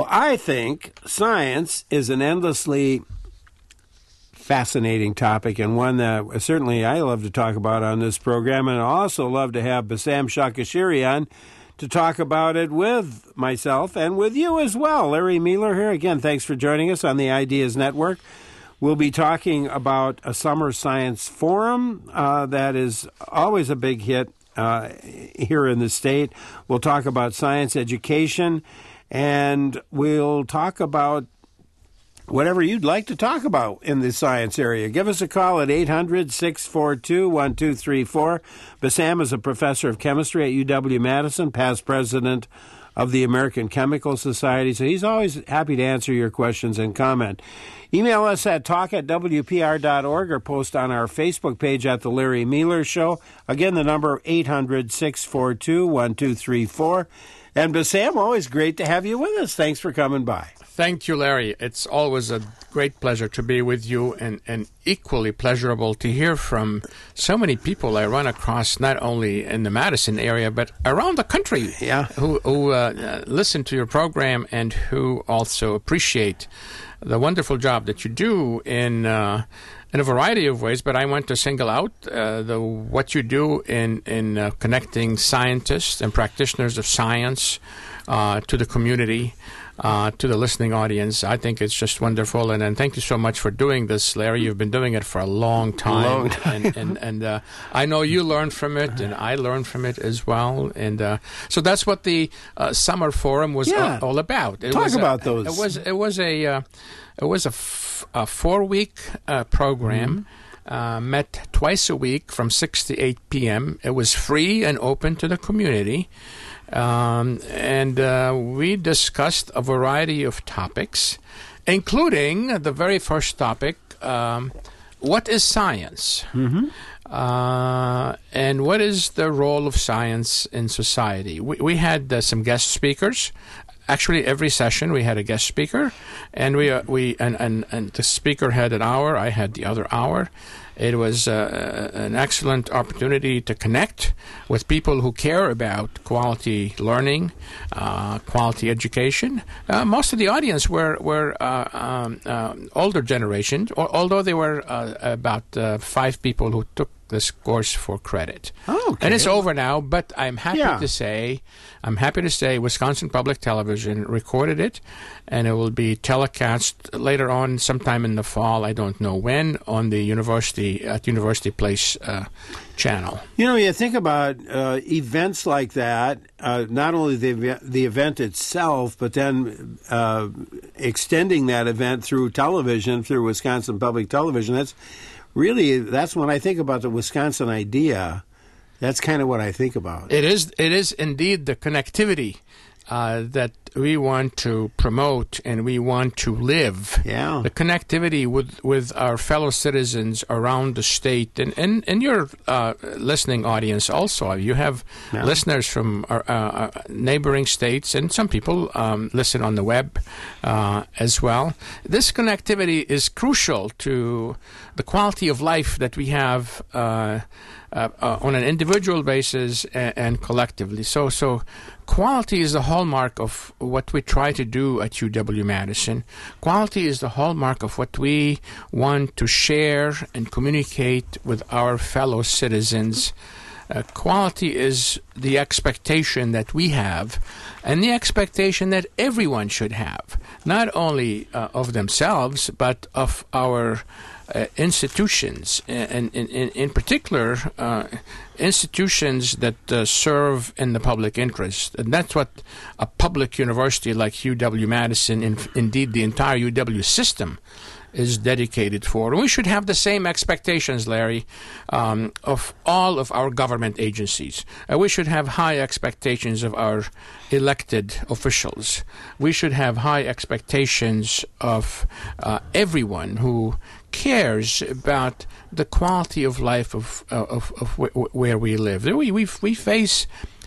I think science is an endlessly fascinating topic, and one that certainly I love to talk about on this program, and I also love to have Bassam Shakashiri on to talk about it with myself and with you as well. Larry Mueller here. Again, thanks for joining us on the Ideas Network. We'll be talking about a summer science forum that is always a big hit here in the state. We'll talk about science education, and we'll talk about whatever you'd like to talk about in the science area. Give us a call at 800-642-1234. Bassam is a professor of chemistry at UW-Madison, past president of the American Chemical Society, so he's always happy to answer your questions and comment. Email us at talk@wpr.org or post on our Facebook page at The Larry Mueller Show. Again, the number 800-642-1234. And Bassam, always great to have you with us. Thanks for coming by. Thank you, Larry. It's always a great pleasure to be with you, and equally pleasurable to hear from so many people I run across, not only in the Madison area, but around the country, who listen to your program and who also appreciate the wonderful job that you do in a variety of ways. But I want to single out what you do in connecting scientists and practitioners of science to the community, to the listening audience. I think it's just wonderful, and thank you so much for doing this, Larry. You've been doing it for a long time. And I know you learned from it, and I learned from it as well. And so that's what the summer forum was all about. Talk about those. It was a 4-week program. Met twice a week from 6 to 8 p.m. It was free and open to the community. And we discussed a variety of topics, including the very first topic, what is science? And what is the role of science in society? We had some guest speakers. Actually, every session we had a guest speaker, and and the speaker had an hour. I had the other hour. It was an excellent opportunity to connect with people who care about quality learning, quality education. Most of the audience were older generation, although there were about 5 people who took this course for credit. Oh, okay. And it's over now, but I'm happy to say Wisconsin Public Television recorded it, and it will be telecast later on sometime in the fall, I don't know when, on the University Place channel. You know, you think about events like that, not only the event itself, but then extending that event through television, through Wisconsin Public Television. That's when I think about the Wisconsin idea. That's kind of what I think about. It is indeed the connectivity that we want to promote and we want to live. Yeah. The connectivity with our fellow citizens around the state and your listening audience also. You have listeners from our neighboring states, and some people listen on the web as well. This connectivity is crucial to the quality of life that we have on an individual basis and collectively. So quality is the hallmark of what we try to do at UW-Madison. Quality is the hallmark of what we want to share and communicate with our fellow citizens. Quality is the expectation that we have, and the expectation that everyone should have, not only of themselves, but of our institutions, and in particular institutions that serve in the public interest. And that's what a public university like UW-Madison, indeed the entire UW system, is dedicated for. And we should have the same expectations, Larry, of all of our government agencies. We should have high expectations of our elected officials. We should have high expectations of everyone who cares about the quality of life of where we live. We face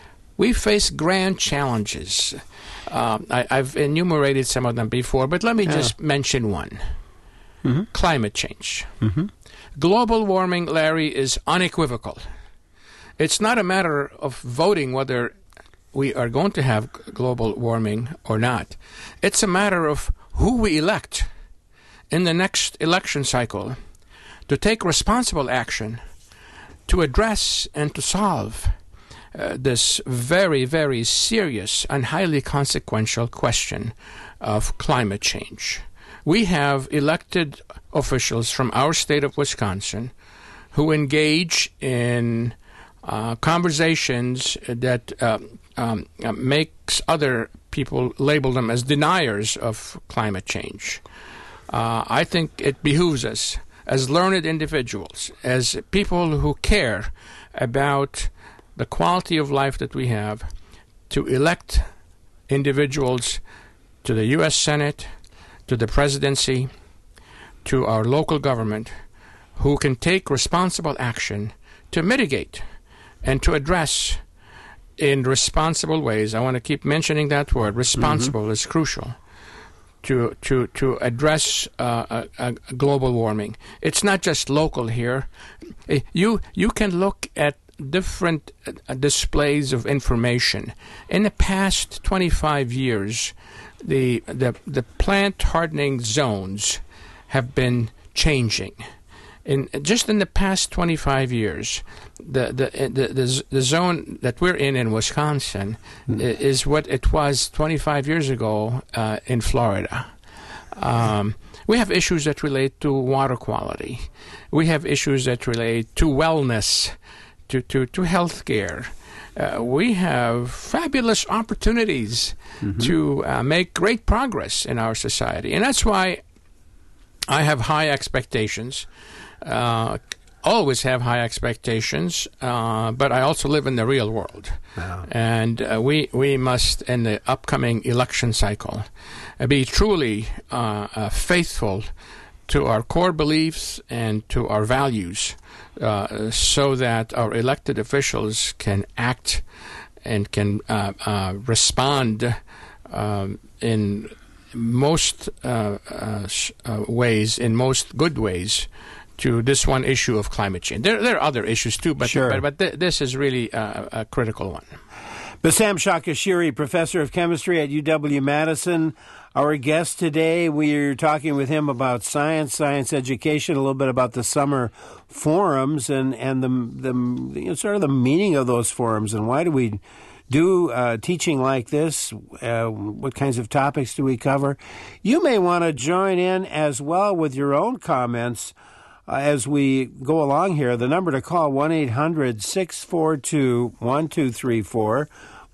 grand challenges. I've enumerated some of them before, but let me just mention one. Mm-hmm. Climate change. Mm-hmm. Global warming, Larry, is unequivocal. It's not a matter of voting whether we are going to have global warming or not. It's a matter of who we elect in the next election cycle to take responsible action to address and to solve this very, very serious and highly consequential question of climate change. We have elected officials from our state of Wisconsin who engage in conversations that makes other people label them as deniers of climate change. I think it behooves us as learned individuals, as people who care about the quality of life that we have, to elect individuals to the U.S. Senate, to the presidency, to our local government, who can take responsible action to mitigate and to address in responsible ways. I want to keep mentioning that word. Responsible is crucial to address global warming. It's not just local here. You can look at different displays of information. In the past 25 years, the plant hardening zones have been changing. In the past 25 years, the zone that we're in Wisconsin is what it was 25 years ago in Florida. We have issues that relate to water quality. We have issues that relate to wellness, to health care. We have fabulous opportunities to make great progress in our society. And that's why I have high expectations. Always have high expectations, but I also live in the real world. Wow. And we must, in the upcoming election cycle, be truly faithful to our core beliefs and to our values, so that our elected officials can act and can respond in most ways, in most good ways, to this one issue of climate change. There are other issues too, but sure. but this is really a critical one. Bassam Shakashiri, professor of chemistry at UW-Madison, our guest today. We're talking with him about science education, a little bit about the summer forums and the sort of the meaning of those forums, and why do we do teaching like this? What kinds of topics do we cover? You may want to join in as well with your own comments as we go along here. The number to call, 1-800-642-1234,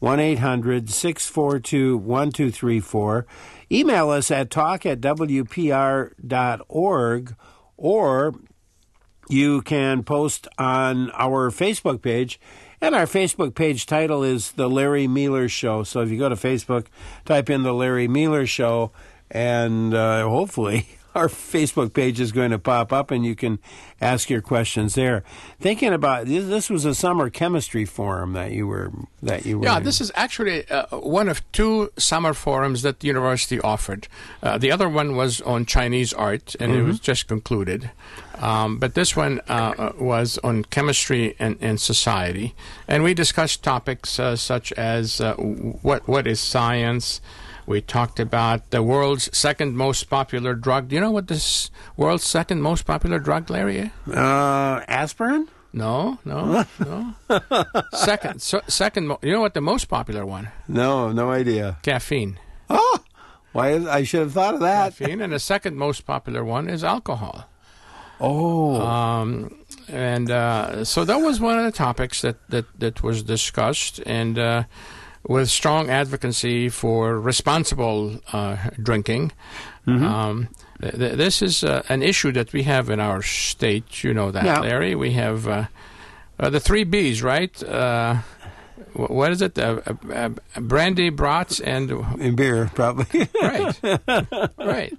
1-800-642-1234. Email us at talk@wpr.org, or you can post on our Facebook page. And our Facebook page title is The Larry Meiler Show. So if you go to Facebook, type in The Larry Meiler Show, and hopefully our Facebook page is going to pop up and you can ask your questions there. Thinking about this was a summer chemistry forum that you were Yeah, this is actually one of two summer forums that the university offered. The other one was on Chinese art, and it was just concluded. But this one was on chemistry and society, and we discussed topics such as what is science. We talked about the world's second most popular drug. Do you know what this world's second most popular drug, Larry? Aspirin? No. Second. You know what the most popular one? No idea. Caffeine. Oh, why? I should have thought of that. Caffeine, and the second most popular one is alcohol. Oh. So that was one of the topics that was discussed, and with strong advocacy for responsible drinking. This is an issue that we have in our state. You know that, yeah. Larry. We have the 3 Bs, right? What is it? Brandy, brats, and beer, probably. Right.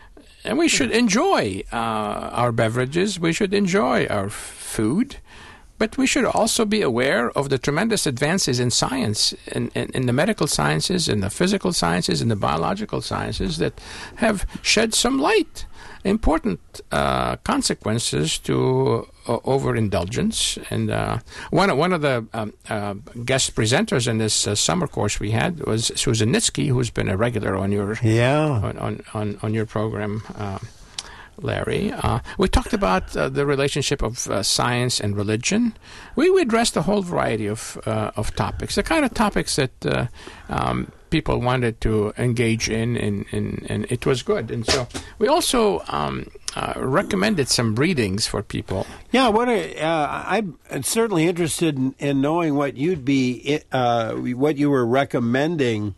And we should enjoy our beverages. We should enjoy our food. But we should also be aware of the tremendous advances in science, in the medical sciences, in the physical sciences, in the biological sciences that have shed some light, important consequences to overindulgence. And one of the guest presenters in this summer course we had was Susan Nitsky, who's been a regular on your on your program, Larry. We talked about the relationship of science and religion. We addressed a whole variety of topics, the kind of topics that people wanted to engage in, and it was good. And so we also recommended some readings for people. Yeah, I'm certainly interested in knowing what what you were recommending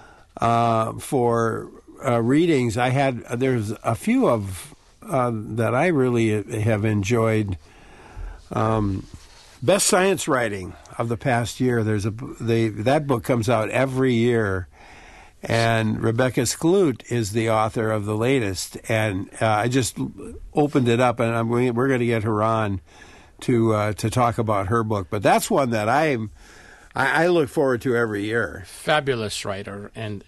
for readings. There's a few of that I really have enjoyed. Best science writing of the past year. That book comes out every year, and Rebecca Skloot is the author of the latest. And I just opened it up, and we're going to get her on to talk about her book. But that's one that I look forward to every year. Fabulous writer and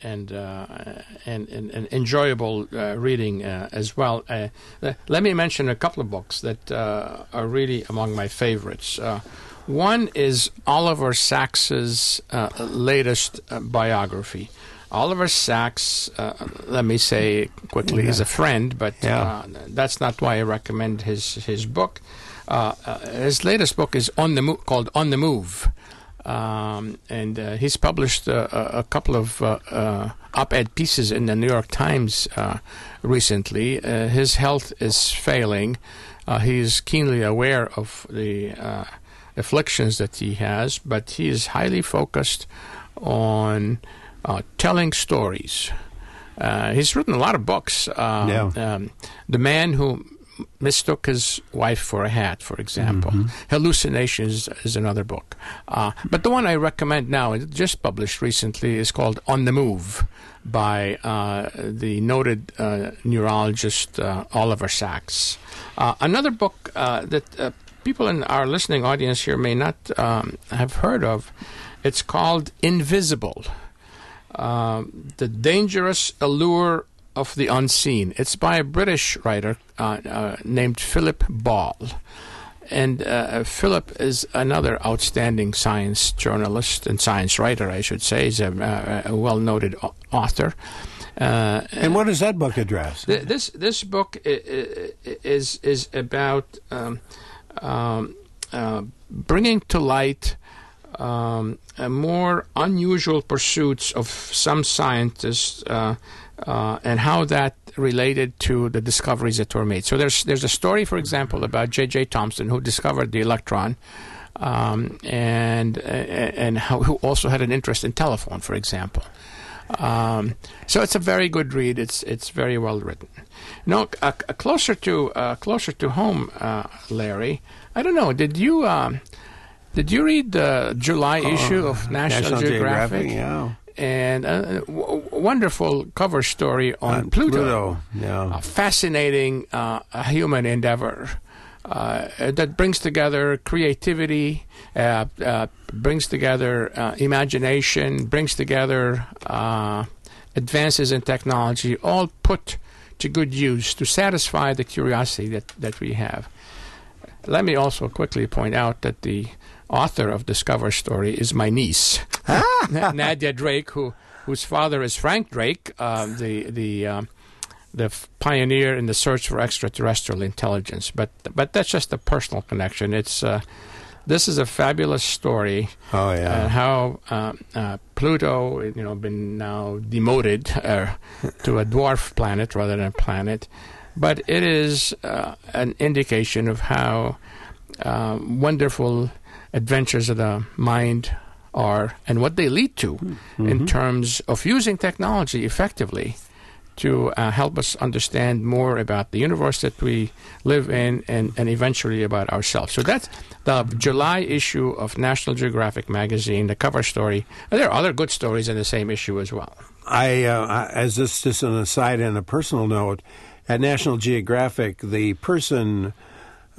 enjoyable reading as well. Let me mention a couple of books that are really among my favorites. One is Oliver Sacks's latest biography. Oliver Sacks, let me say quickly, is a friend, but that's not why I recommend his book. His latest book is called On the Move. And he's published a couple of op-ed pieces in the New York Times recently. His health is failing. He's keenly aware of the afflictions that he has, but he is highly focused on telling stories. He's written a lot of books. The Man Who Mistook His Wife for a Hat, for example. Hallucinations is another book. But the one I recommend now, just published recently, is called On the Move by the noted neurologist Oliver Sacks. Another book that people in our listening audience here may not have heard of, it's called Invisible, The Dangerous Allure of the Unseen. It's by a British writer named Philip Ball. And Philip is another outstanding science journalist and science writer, I should say. He's a well-noted author. And what does that book address? This book is about bringing to light more unusual pursuits of some scientists and how that related to the discoveries that were made. So there's a story, for example, about J.J. Thomson, who discovered the electron, and who also had an interest in telephone, for example. So it's a very good read. It's very well written. Closer to home, Larry. I don't know. Did you read the July issue of National Geographic? Yeah. And a wonderful cover story on Pluto. A fascinating human endeavor that brings together creativity, brings together imagination, brings together advances in technology, all put to good use to satisfy the curiosity that we have. Let me also quickly point out that the author of Discover Story is my niece, Nadia Drake, whose father is Frank Drake, the pioneer in the search for extraterrestrial intelligence. But that's just a personal connection. It's this is a fabulous story. Oh yeah, how Pluto, been now demoted to a dwarf planet rather than a planet, but it is an indication of how wonderful adventures of the mind are and what they lead to in terms of using technology effectively to help us understand more about the universe that we live in and eventually about ourselves. So that's the July issue of National Geographic magazine, the cover story. There are other good stories in the same issue as well. As this just an aside and a personal note, at National Geographic, the person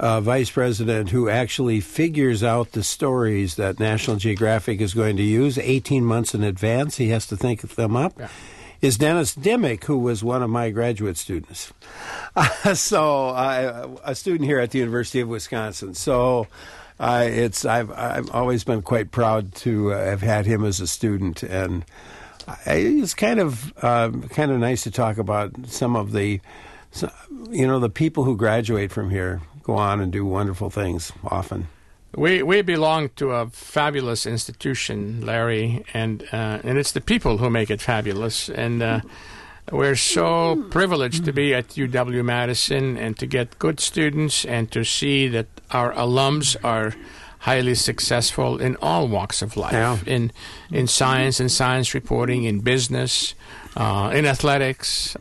vice president who actually figures out the stories that National Geographic is going to use 18 months in advance. He has to think them up. Yeah. Is Dennis Dimmick, who was one of my graduate students. A student here at the University of Wisconsin. So I've always been quite proud to have had him as a student, and it's kind of nice to talk about some of the people who graduate from here go on and do wonderful things often. We belong to a fabulous institution, Larry, and it's the people who make it fabulous. And we're so privileged to be at UW-Madison and to get good students and to see that our alums are highly successful in all walks of life, in science and science reporting, in business, in athletics.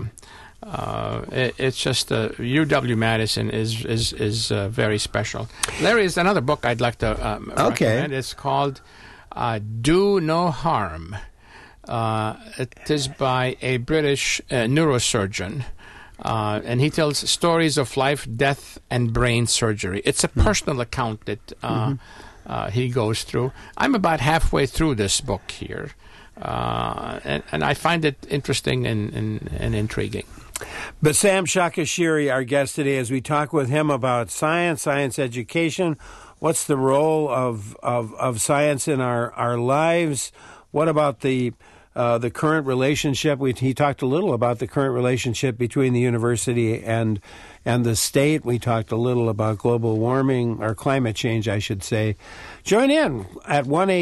It's just UW-Madison is very special. There is another book I'd like to recommend. It's called Do No Harm. It is by a British neurosurgeon, and he tells stories of life, death, and brain surgery. It's a personal account that he goes through. I'm about halfway through this book here, and I find it interesting and intriguing. Bassam Shakashiri, our guest today, as we talk with him about science education. What's the role of science in our lives? What about the current relationship? He talked a little about the current relationship between the university and the state. We talked a little about global warming, or climate change, I should say. Join in at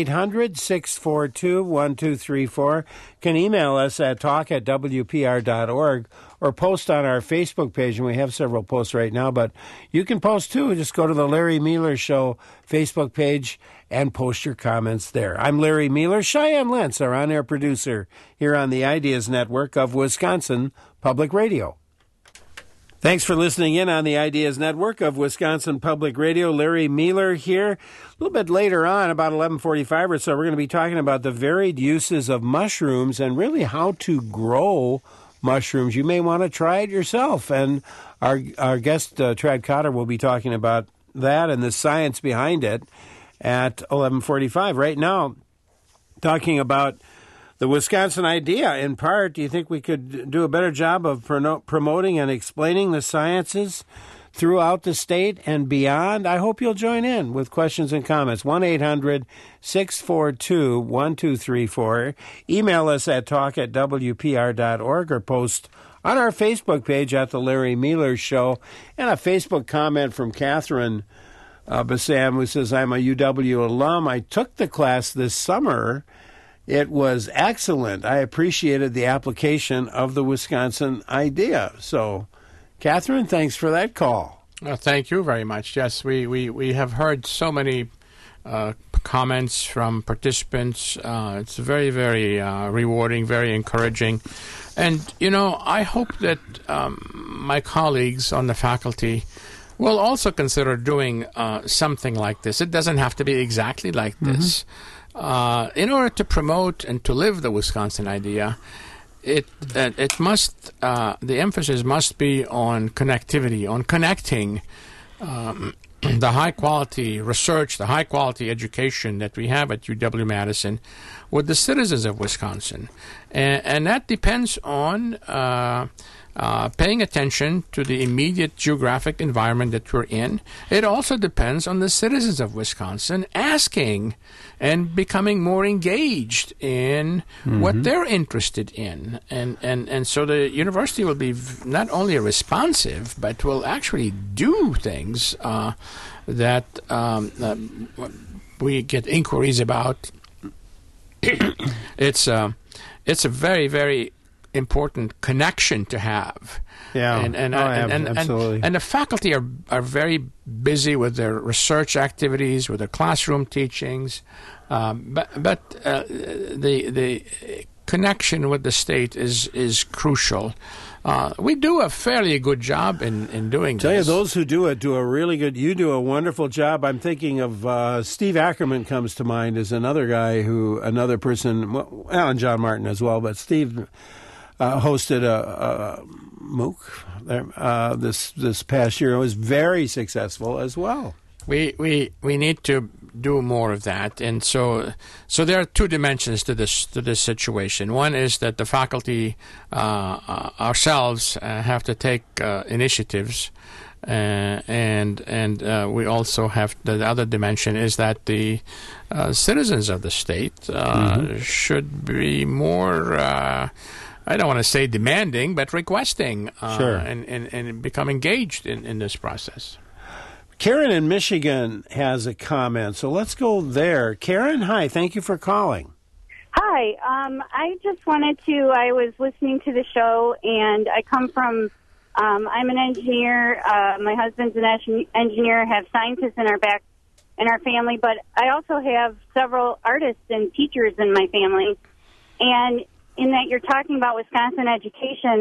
1-800-642-1234. Can email us at talk@wpr.org or post on our Facebook page, and we have several posts right now, but you can post too. Just go to the Larry Meeler Show Facebook page and post your comments there. I'm Larry Meeler. Cheyenne Lentz, our on-air producer here on the Ideas Network of Wisconsin Public Radio. Thanks for listening in on the Ideas Network of Wisconsin Public Radio. Larry Meeler here. A little bit later on, about 11:45 or so, we're going to be talking about the varied uses of mushrooms and really how to grow mushrooms. You may want to try it yourself. And our guest, Trad Cotter, will be talking about that and the science behind it at 11:45. Right now, talking about the Wisconsin idea, in part. Do you think we could do a better job of promoting and explaining the sciences throughout the state and beyond? I hope you'll join in with questions and comments. 1-800-642-1234. Email us at talk@wpr.org or post on our Facebook page at The Larry Meeler Show. And a Facebook comment from Catherine Bassam, who says, I'm a UW alum. I took the class this summer. It was excellent. I appreciated the application of the Wisconsin idea. So, Catherine, thanks for that call. Thank you very much. Yes, we have heard so many comments from participants. It's very, very rewarding, very encouraging. And, I hope that my colleagues on the faculty will also consider doing something like this. It doesn't have to be exactly like this. In order to promote and to live the Wisconsin idea, it must the emphasis must be on connectivity, on connecting the high quality research, the high quality education that we have at UW-Madison with the citizens of Wisconsin, and that depends on paying attention to the immediate geographic environment that we're in. It also depends on the citizens of Wisconsin asking and becoming more engaged in what they're interested in. And so the university will be not only responsive, but will actually do things that we get inquiries about. It's a very, very important connection to have. Yeah, absolutely. And the faculty are very busy with their research activities, with their classroom teachings, but the connection with the state is crucial. We do a fairly good job in doing this. Tell you, those who do it do a really good. You do a wonderful job. I'm thinking of Steve Ackerman comes to mind as another guy another person, and John Martin as well. But Steve hosted a MOOC this past year. It was very successful as well. We need to do more of that, and so there are two dimensions to this situation. One is that the faculty ourselves have to take initiatives, and we also have the other dimension is that the citizens of the state should be more. I don't want to say demanding, but requesting, sure. and become engaged in this process. Karen in Michigan has a comment, so let's go there. Karen, hi, thank you for calling. Hi, I just wanted to, I was listening to the show, and I come from, I'm an engineer, my husband's an engineer, have scientists in our family, but I also have several artists and teachers in my family, and in that you're talking about Wisconsin education,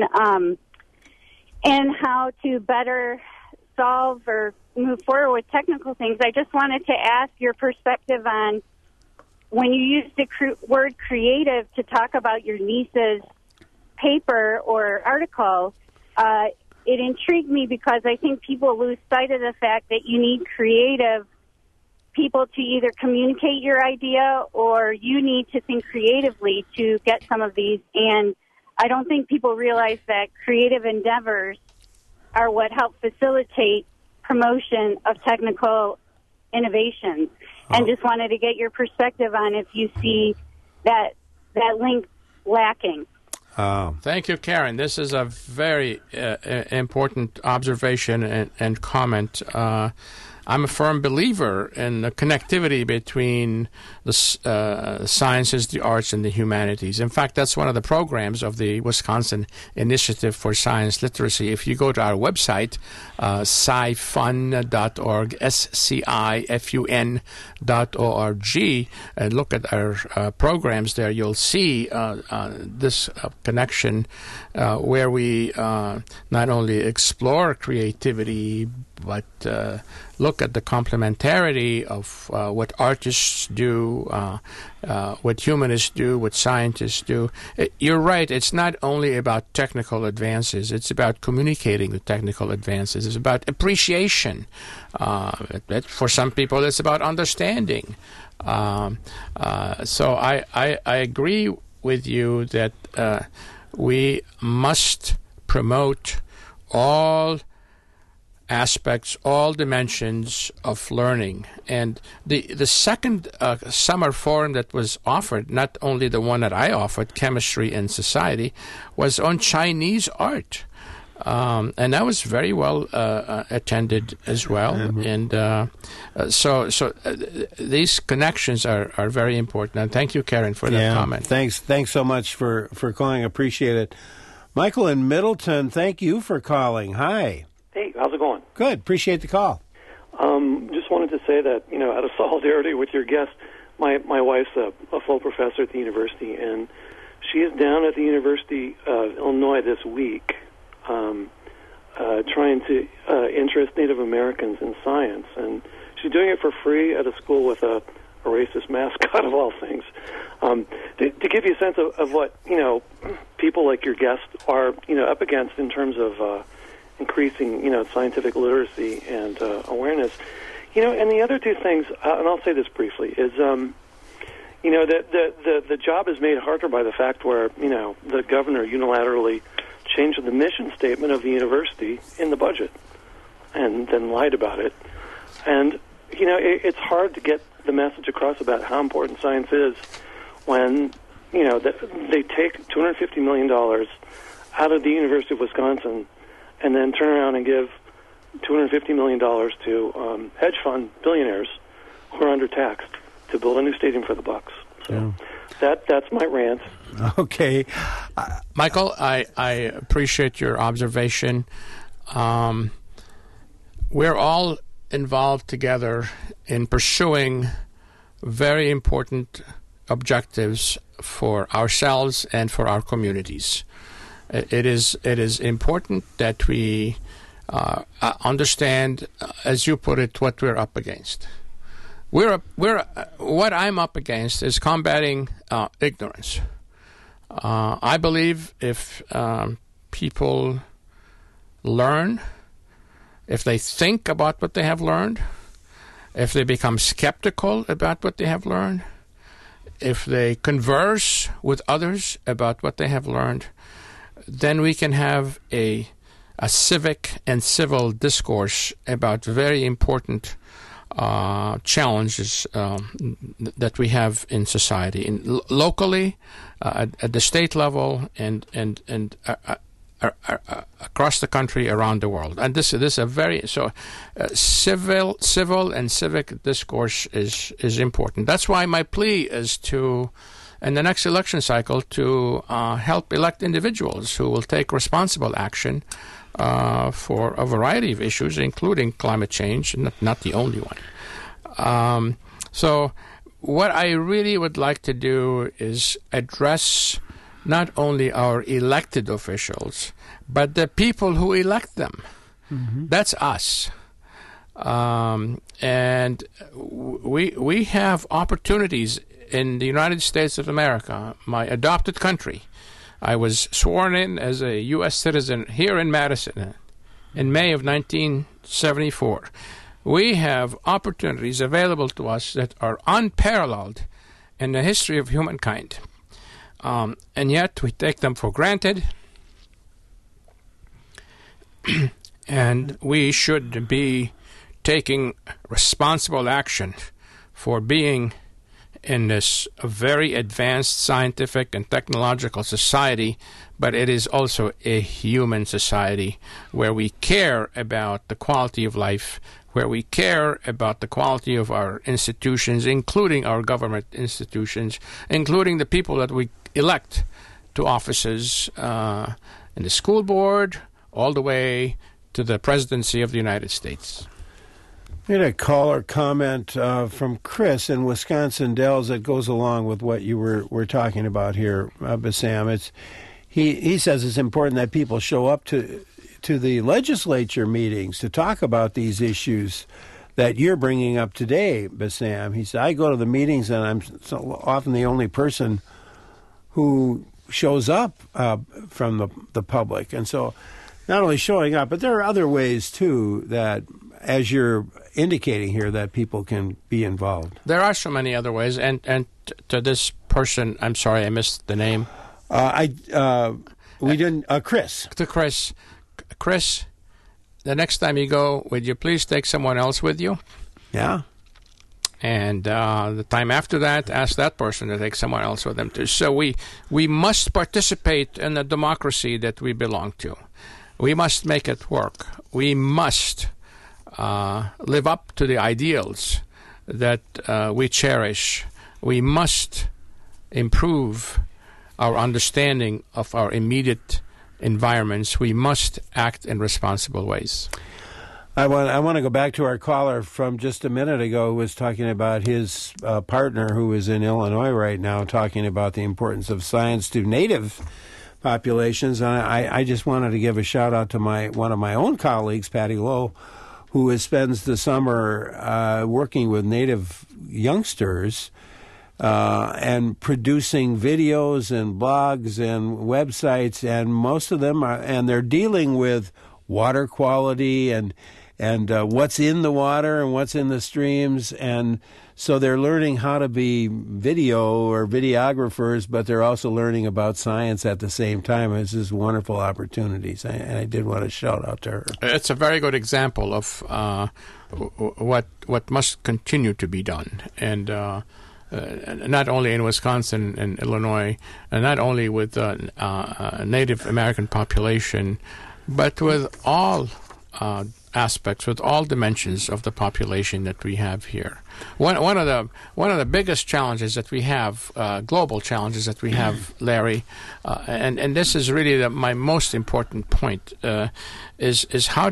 and how to better solve or move forward with technical things. I just wanted to ask your perspective on when you use the word creative to talk about your niece's paper or article. It intrigued me because I think people lose sight of the fact that you need creative people to either communicate your idea or you need to think creatively to get some of these. And I don't think people realize that creative endeavors are what help facilitate promotion of technical innovations. And just wanted to get your perspective on if you see that link lacking. Thank you, Karen. This is a very important observation and comment. I'm a firm believer in the connectivity between the sciences, the arts, and the humanities. In fact, that's one of the programs of the Wisconsin Initiative for Science Literacy. If you go to our website, scifun.org, scifun.org, and look at our programs there, you'll see this connection where we not only explore creativity, but look at the complementarity of what artists do, what humanists do, what scientists do. You're right, it's not only about technical advances, it's about communicating the technical advances. It's about appreciation. For some people, it's about understanding. So I agree with you that we must promote all aspects, all dimensions of learning. And the second summer forum that was offered, not only the one that I offered, Chemistry and Society, was on Chinese art. And that was very well attended as well. And so these connections are very important. And thank you, Karen, for that comment. Thanks so much for calling. Appreciate it. Michael in Middleton, thank you for calling. Hi. Hey, how's it going? Good. Appreciate the call. Just wanted to say that, out of solidarity with your guest, my wife's a full professor at the university, and she is down at the University of Illinois this week trying to interest Native Americans in science. And she's doing it for free at a school with a racist mascot, of all things. To give you a sense of what, people like your guest are, up against in terms of increasing, scientific literacy and awareness. And the other two things, and I'll say this briefly, is, the job is made harder by the fact where, the governor unilaterally changed the mission statement of the university in the budget and then lied about it. And, it's hard to get the message across about how important science is when, they take $250 million out of the University of Wisconsin and then turn around and give $250 million to hedge fund billionaires who are undertaxed to build a new stadium for the Bucks. So that's my rant. Okay. Michael, I appreciate your observation. We're all involved together in pursuing very important objectives for ourselves and for our communities. It is important that we understand, as you put it, what we're up against. What I'm up against is combating ignorance. I believe if people learn, if they think about what they have learned, if they become skeptical about what they have learned, if they converse with others about what they have learned, then we can have a civic and civil discourse about very important challenges that we have in society, locally, at the state level, and across the country, around the world. And this is a very civil and civic discourse is important. That's why my plea is to, in the next election cycle, to help elect individuals who will take responsible action for a variety of issues, including climate change, not the only one. So what I really would like to do is address not only our elected officials, but the people who elect them. Mm-hmm. That's us. And we have opportunities in the United States of America, my adopted country. I was sworn in as a U.S. citizen here in Madison in May of 1974. We have opportunities available to us that are unparalleled in the history of humankind. And yet we take them for granted. And we should be taking responsible action for being in this very advanced scientific and technological society, but it is also a human society where we care about the quality of life, where we care about the quality of our institutions, including our government institutions, including the people that we elect to offices in the school board, all the way to the presidency of the United States. We had a caller comment from Chris in Wisconsin Dells that goes along with what you were talking about here, Bassam. He says it's important that people show up to the legislature meetings to talk about these issues that you're bringing up today, Bassam. He said, I go to the meetings and I'm so often the only person who shows up from the public. And so not only showing up, but there are other ways, too, that, as you're indicating here, that people can be involved. There are so many other ways. And to this person, I'm sorry, I missed the name. Chris. To Chris, the next time you go, would you please take someone else with you? Yeah. And the time after that, ask that person to take someone else with them too. So we must participate in the democracy that we belong to. We must make it work. We must live up to the ideals that we cherish. We must improve our understanding of our immediate environments. We must act in responsible ways. I want to go back to our caller from just a minute ago who was talking about his partner who is in Illinois right now, talking about the importance of science to native populations. And I just wanted to give a shout out to one of my own colleagues, Patty Lowe, who spends the summer working with native youngsters and producing videos and blogs and websites, and most of them and they're dealing with water quality and what's in the water and what's in the streams, and so they're learning how to be video or videographers, but they're also learning about science at the same time. It's just wonderful opportunities, and I did want to shout out to her. It's a very good example of what must continue to be done, and not only in Wisconsin and Illinois, and not only with Native American population, but with all aspects, with all dimensions of the population that we have here. One of the biggest challenges that we have, global challenges that we have, Larry, and this is really my most important point, is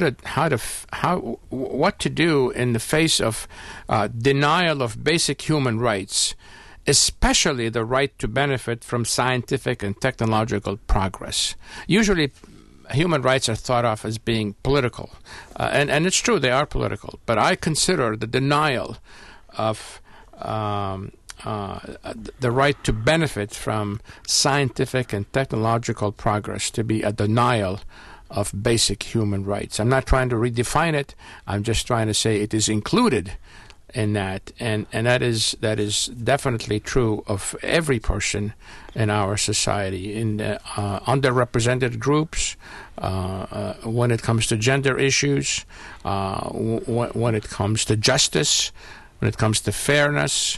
what to do in the face of denial of basic human rights, especially the right to benefit from scientific and technological progress. Usually, human rights are thought of as being political, and it's true, they are political, but I consider the denial of the right to benefit from scientific and technological progress to be a denial of basic human rights. I'm not trying to redefine it. I'm just trying to say it is included in that, and that is definitely true of every person in our society, in underrepresented groups, when it comes to gender issues, when it comes to justice, when it comes to fairness.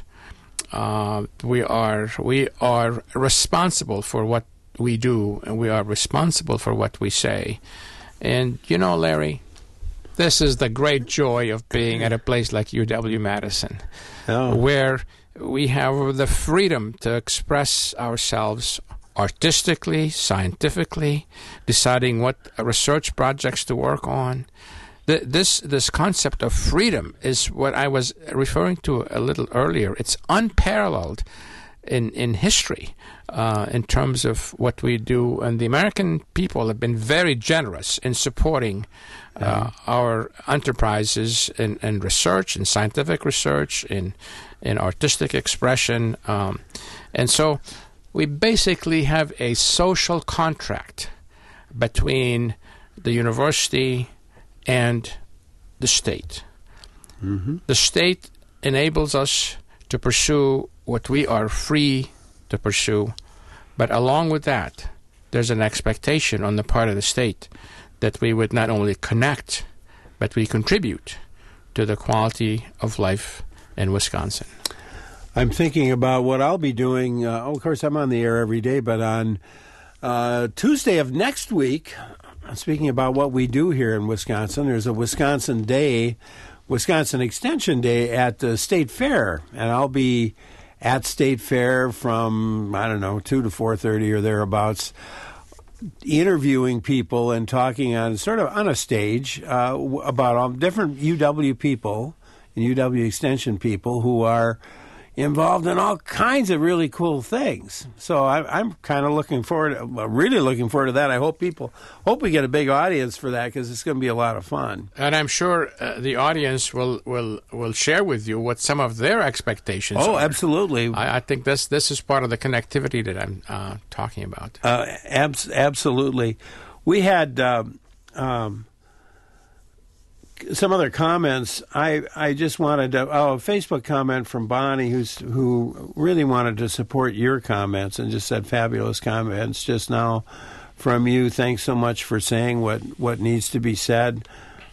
We are responsible for what we do, and we are responsible for what we say. And Larry, this is the great joy of being at a place like UW-Madison, where we have the freedom to express ourselves artistically, scientifically, deciding what research projects to work on. This concept of freedom is what I was referring to a little earlier. It's unparalleled in history in terms of what we do, and the American people have been very generous in supporting our enterprises in research, in scientific research, in artistic expression, and so we basically have a social contract between the university and the state. Mm-hmm. The state enables us to pursue what we are free to pursue, but along with that, there's an expectation on the part of the state that we would not only connect, but we contribute to the quality of life in Wisconsin. I'm thinking about what I'll be doing. Of course, I'm on the air every day, but on Tuesday of next week, speaking about what we do here in Wisconsin, there's a Wisconsin Extension Day at the State Fair, and I'll be at State Fair from, 2 to 4:30 or thereabouts, interviewing people and talking on a stage about all different UW people and UW Extension people who are involved in all kinds of really cool things. So I'm kind of really looking forward to that. I hope we get a big audience for that, because it's going to be a lot of fun. And I'm sure the audience will share with you what some of their expectations are. Oh, absolutely. I think this is part of the connectivity that I'm talking about. Absolutely. We had some other comments. I just wanted to. A Facebook comment from Bonnie, who really wanted to support your comments and just said fabulous comments just now from you. Thanks so much for saying what needs to be said.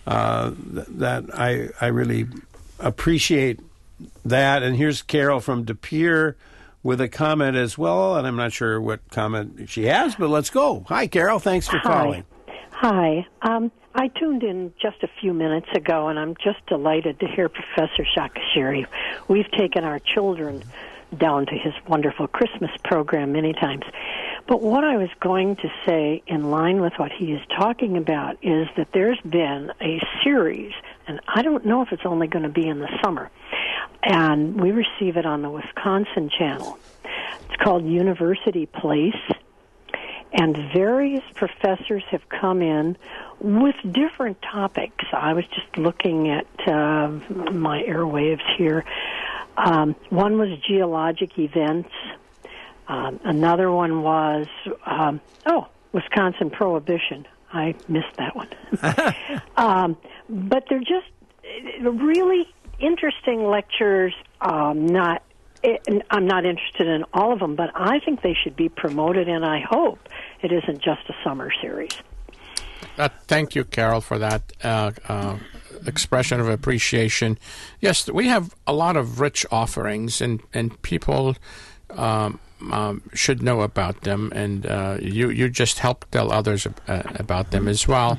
That I really appreciate that. And here's Carol from De Pere with a comment as well, and I'm not sure what comment she has, but let's go. Hi, Carol. Thanks for calling. Hi. I tuned in just a few minutes ago, and I'm just delighted to hear Professor Shakashiri. We've taken our children down to his wonderful Christmas program many times. But what I was going to say, in line with what he is talking about, is that there's been a series, and I don't know if it's only going to be in the summer, and we receive it on the Wisconsin channel. It's called University Place. And various professors have come in with different topics. I was just looking at my airwaves here. One was geologic events. Another one was, Wisconsin Prohibition. I missed that one. But they're just really interesting lectures, I'm not interested in all of them, but I think they should be promoted, and I hope it isn't just a summer series. Thank you, Carol, for that expression of appreciation. Yes, we have a lot of rich offerings, and people should know about them, and you just help tell others about them as well.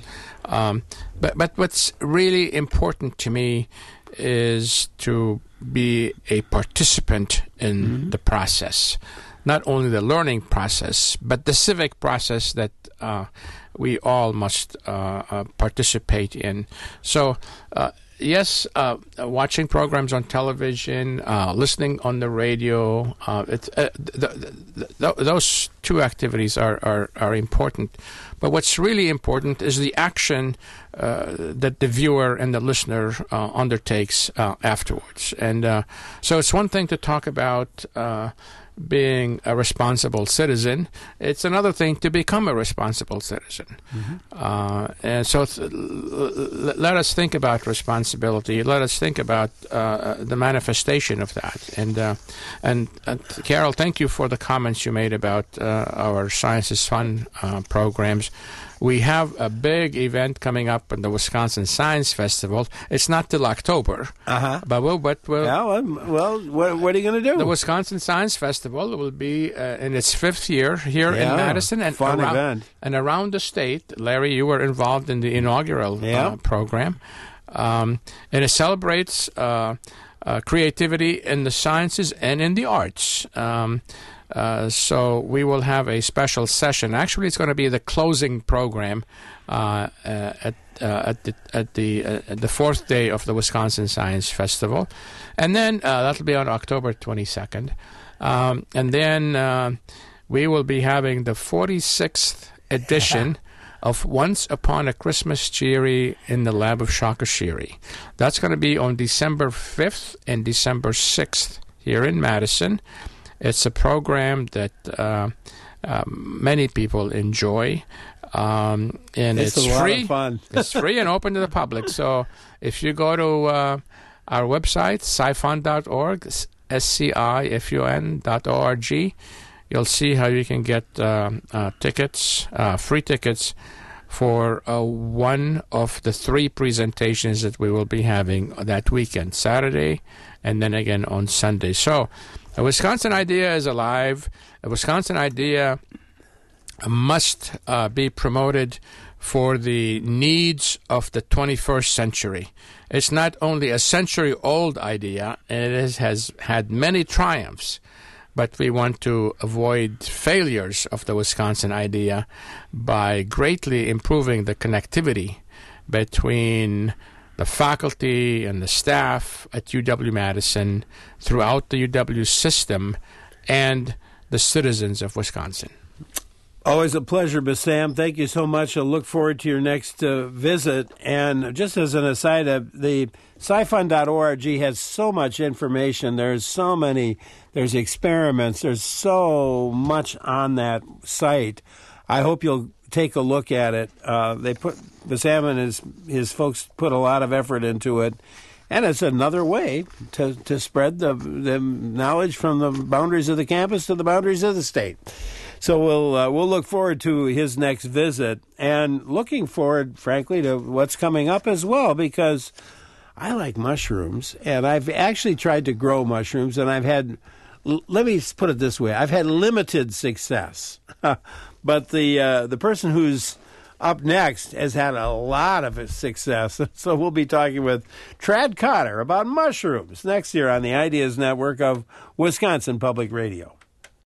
But what's really important to me is to be a participant in the process, not only the learning process, but the civic process that we all must participate in. So yes, watching programs on television, listening on the radio, those two activities are important. But what's really important is the action that the viewer and the listener undertakes afterwards. And so it's one thing to talk about being a responsible citizen. It's another thing to become a responsible citizen. And so let us think about responsibility. Let us think about the manifestation of that. And Carol, thank you for the comments you made about our Science is Fun programs. We have a big event coming up in the Wisconsin Science Festival. It's not till October. But we'll what are you going to do? The Wisconsin Science Festival will be in its 5th year here in Madison and fun event. And around the state. Larry, you were involved in the inaugural program. And it celebrates creativity in the sciences and in the arts. So we will have a special session. Actually, it's going to be the closing program at the 4th day of the Wisconsin Science Festival, and then that'll be on October 22nd. And then we will be having the 46th edition of Once Upon a Christmas Cheery in the Lab of Shaka Shiri. That's going to be on December 5th and December 6th here in Madison. It's a program that many people enjoy, and it's free. A lot of fun. It's free and open to the public. So if you go to our website, scifun.org, scifun.org, you'll see how you can get tickets, free tickets, for one of the 3 presentations that we will be having that weekend, Saturday, and then again on Sunday. So a Wisconsin Idea is alive. A Wisconsin Idea must be promoted for the needs of the 21st century. It's not only a century-old idea, and it has had many triumphs, but we want to avoid failures of the Wisconsin Idea by greatly improving the connectivity between the faculty and the staff at UW-Madison, throughout the UW system, and the citizens of Wisconsin. Always a pleasure, Bassam. Thank you so much. I look forward to your next visit. And just as an aside, the scifun.org has so much information. There's experiments. There's so much on that site. I hope you'll take a look at it. Bassam and his folks put a lot of effort into it. And it's another way to spread the knowledge from the boundaries of the campus to the boundaries of the state. So we'll look forward to his next visit, and looking forward, frankly, to what's coming up as well, because I like mushrooms, and I've actually tried to grow mushrooms, and I've had, let me put it this way, I've had limited success. But the person who's up next has had a lot of success. So we'll be talking with Trad Cotter about mushrooms next year on the Ideas Network of Wisconsin Public Radio.